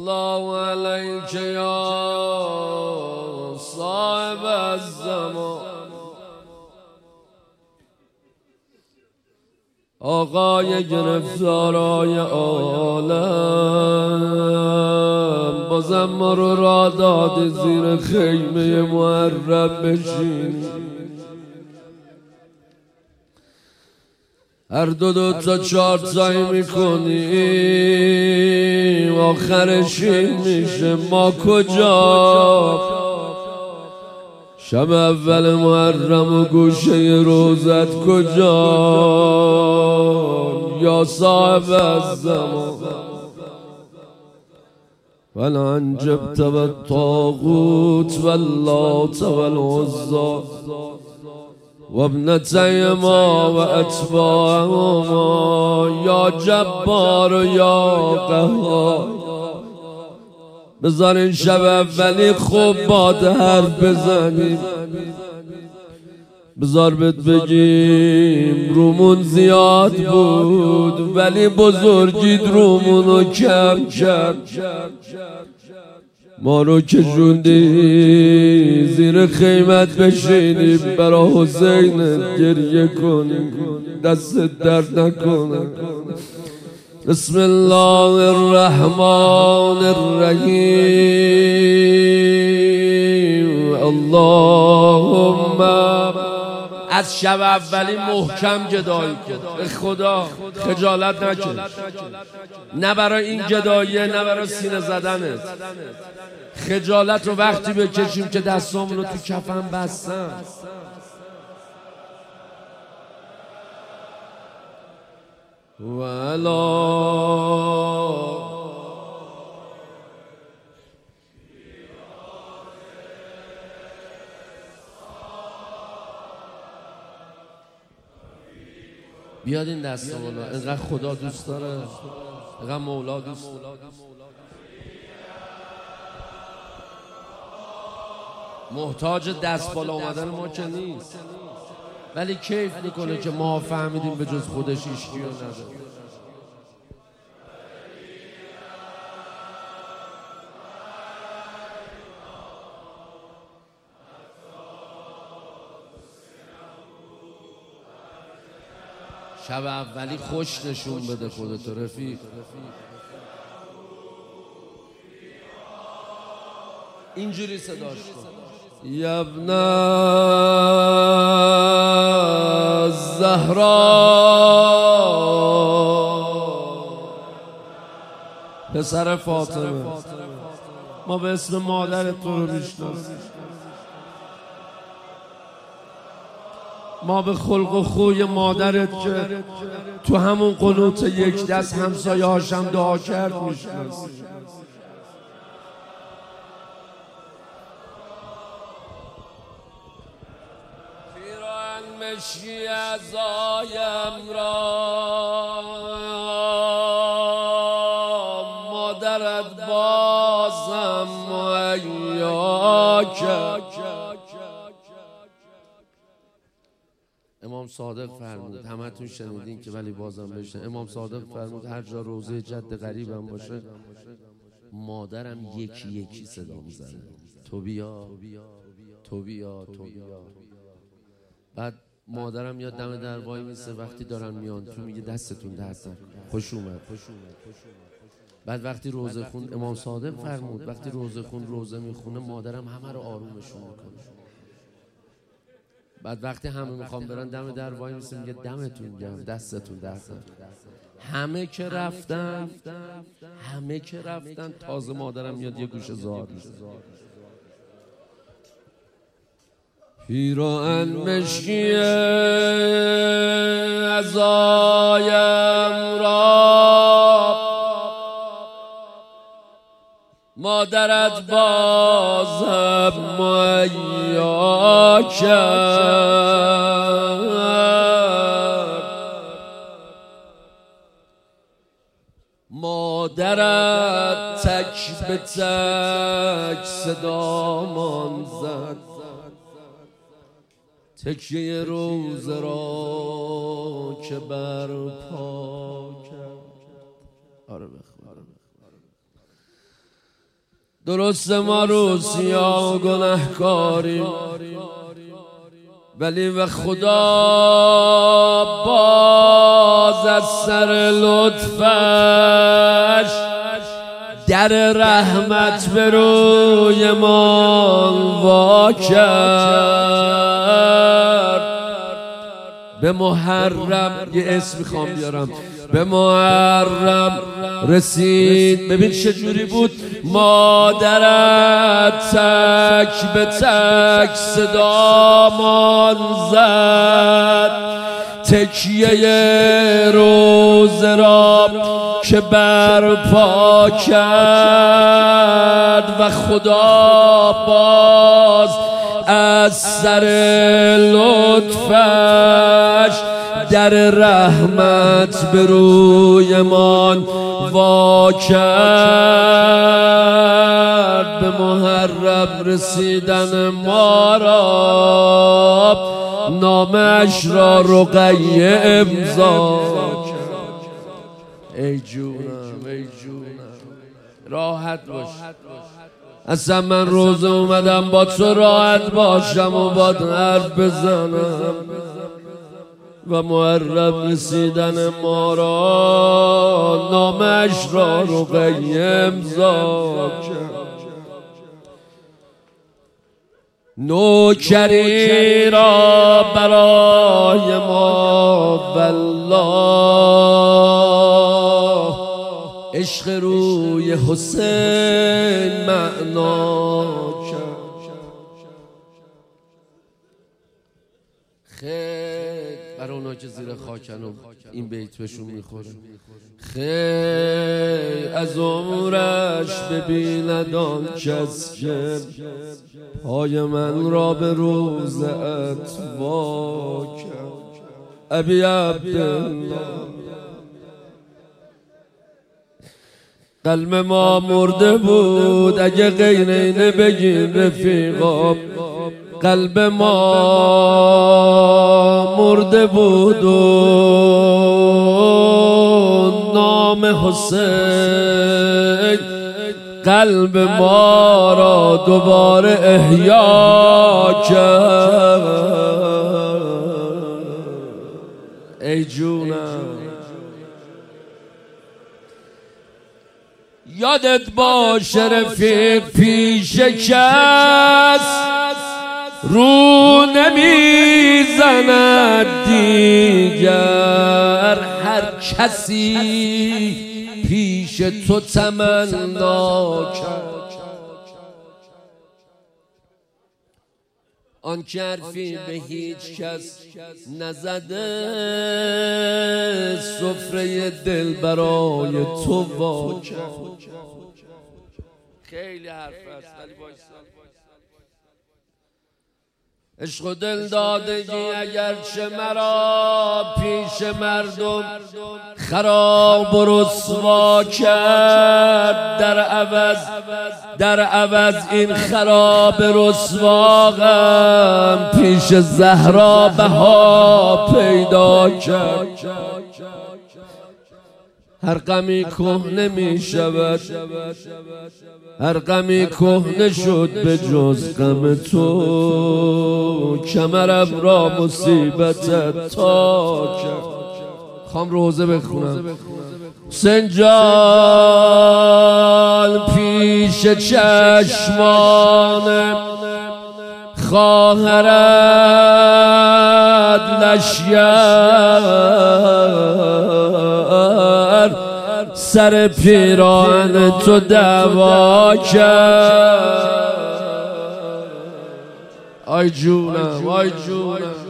الله علیک یا صاحب الزمان، آقای گرفتارای عالم، بازم ما رو را دادی زیر خیمه محرم بشین. هر دو تا چهار تایی میکنیم، آخرش این میشه ما کجا؟ شب اول محرم و گوشه روزت کجا؟ یا صاحب الزمان، والعنجبت والطاغوت واللات والعزى وابنتي ما واتباعهما، یا جبار یا قهار. بذار این شب اولی خوب باد حرف بزنیم، بذار بهت بگیم رومون زیاد بود ولی بزرگید رومونو کم کرد. ما رو کشوندی زیر خیمت بشینیم برا حسین گریه کنیم، دست درد نکنه. بسم الله الرحمن الرحیم. اللهم از شب اولی محکم گدایی کن، به خدا خجالت نکش، نه برای این گداییه نه برای سینه زدنت. خجالت رو وقتی بکشیم که دستامون رو تو کفن بستن. ولا بیاد این دست بالا، اینقدر خدا دوست داره، اینقدر مولا دوست داره. محتاج دست بالا اومدن ما که نیست، ولی کیف میکنه که ما فهمیدیم به جز خودش هیچکی رو نداره. شب اولی خوش نشون بده خودت رفیق. اینجوری صداش کن، یبن زهرا، پسر فاطمه. ما به اسم مادرت تو رو میشناسیم، ما به خلق و خوی مادرت که تو همون قنوت یک دست همسایه هاشم دعا کرد میشناسیم. پیران مشی عزایم را، مادرت بازم مهیا کرد. امام صادق فرمود، همتون شنیدین که ولی بازم بشن. امام صادق فرمود هر جا روزه جد غریبم باشه مادرم یکی یکی صدا میزنه، تو بیا تو بیا تو بیا. بعد مادرم یاد دم در وای میسه، وقتی دارن میان تو میگه دستتون دست نکن، خوش اومد. بعد وقتی روزه خون، امام صادق فرمود وقتی روزه خون روزه میخونه مادرم همه رو آرومشون میکنه. بعد وقتی همه میخوام برن دم در وای میسه میگه دمتون گرم، دستتون درد نکنه. همه که رفتن تازه مادرم میاد یه گوشه زار میشه. پیراهن مشکی عزایم را، مادرت بازم مهیا کرد. مادرت تک به تک صدامان زد، تکیه روزه را که برپا کرد. آره بخواه. درست ما روسیا و گناهکاریم، ولی و خدا باز از سر لطفش در رحمت به روی ما وا کرد. به محرم یه اسم میخوام بیارم، به محرم رسید. ببین چجوری بود، مادرت تک به تک صدامان زد، تکیه روزه را که برپا کرد و خدا باز از سر لطفش در رحمت به روی من وا کرد. به محرم رسیدن ما را نامش را رقیه امضا کرد. ای جونم ای جونم راحت باش. اصلا من روز اومدم با تو راحت باشم و با حرف بزنم و محرم رسیدن ما را نامش را رقیه امضا کرد. نوکری را برای ما والله عشق روی حسین معنا کرد. خیر برای اونا که زیر خاکنم این بیت بهشون میخوره. خیر از عمرش ببیند آن کس که پای من را به روزت وا کرد. ابی عبدالله قلب ما مرده بود، اگه غیر اینه بگین رفیقا. قلب ما مرده بود و نام حسین قلب ما را دوباره احیا کرد. ای جونم یادت باشه رفیق، پیش کس رو نمیزند دیگر، هر کسی پیش تو تمنا کرد. آن که حرفی به هیچ کس نزده، سفره دل برای تو وا کرد. خیلی حرف است ولی وایسا. عشق و دل دادگی اگرچه مرا پیش مردم خراب و رسوا کرد، در عوض این خراب رسوا غم پیش زهرا بها پیدا کرد. هر غمی کهنه می شود، هر غمی کهنه شد به جز غم تو، کمرم را مصیبتت تا کرد. خوام روزه بخونم. حسین جان پیش چشمان خواهرت لشگر سر پیران تو دعوا کرد. آی جونم آی جونم